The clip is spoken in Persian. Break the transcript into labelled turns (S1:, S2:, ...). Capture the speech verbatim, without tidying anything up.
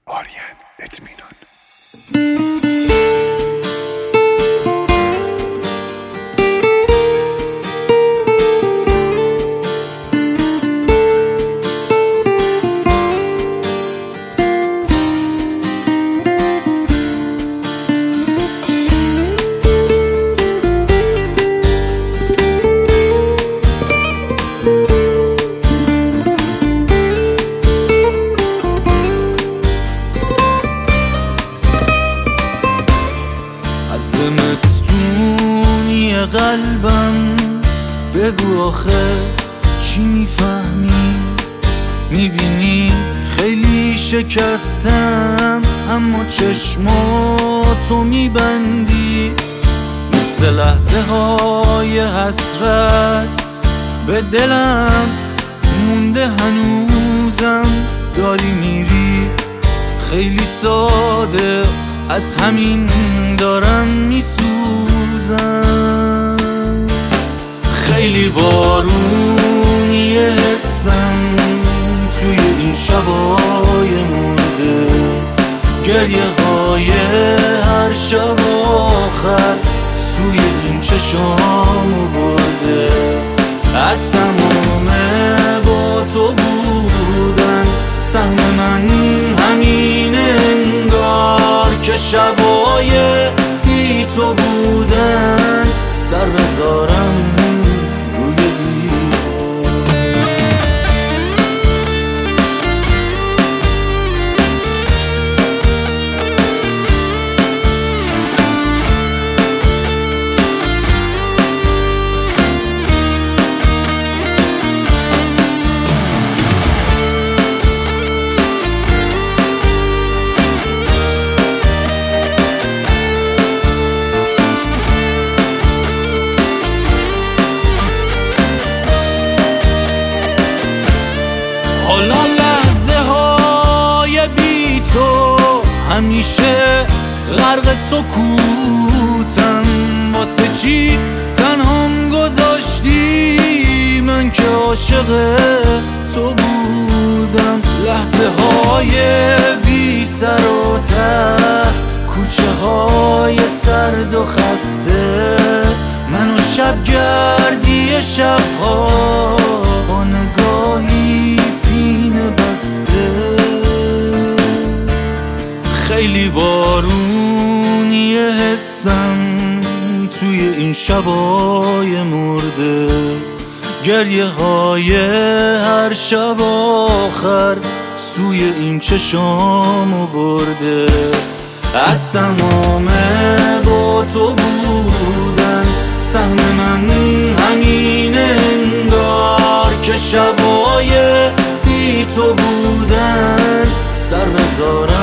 S1: آرین اطمینان.
S2: زمستونی قلبم بگو آخه چی میفهمی؟ میبینی خیلی شکستم اما چشماتو میبندی، مثل لحظه های حسرت به دلم مونده هنوزم. داری میری خیلی ساده، از همین دارم میسوزم. خیلی بارونیه حسم توی این شبای مرده، گریه های هر شب آخر سوی این چشامو برده. از تمام با تو بودن سهم من همینه، انگار که شبای بی تو بودن سر بذارم روی دیوار. حالا لحظه های بی تو همیشه غرق سکوتم. واسه چی تنهام گذاشتی من که عاشق تو بودم؟ لحظه های بی سر و ته، کوچه های سرد و خسته، منو شب گردی شبها با نگاهی پینه بسته. خیلی بارونیه حسم توی این شبای مرده، گریه های هر شب آخر سوی این چشامو برده. از تمام با تو بودن سهم من همینه، انگار که شبای بی تو بودن سر بذارم